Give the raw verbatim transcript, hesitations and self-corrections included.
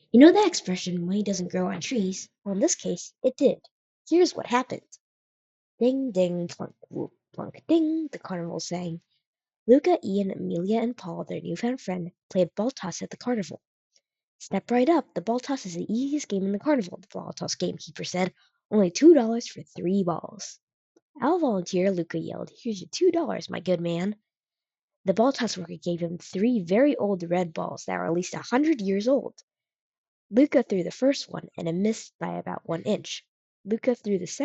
You know that expression, money doesn't grow on trees? Well, in this case, it did. Here's what happened. Ding, ding, plunk, whoop, plunk, ding, the carnival sang. Luca, Ian, Amelia, and Paul, their newfound friend, played ball toss at the carnival. Step right up, the ball toss is the easiest game in the carnival, the ball toss gamekeeper said. Only two dollars for three balls. I'll volunteer, Luca yelled. Here's your two dollars, my good man. The ball toss worker gave him three very old red balls that were at least a hundred years old. Luca threw the first one, and it missed by about one inch. Luca threw the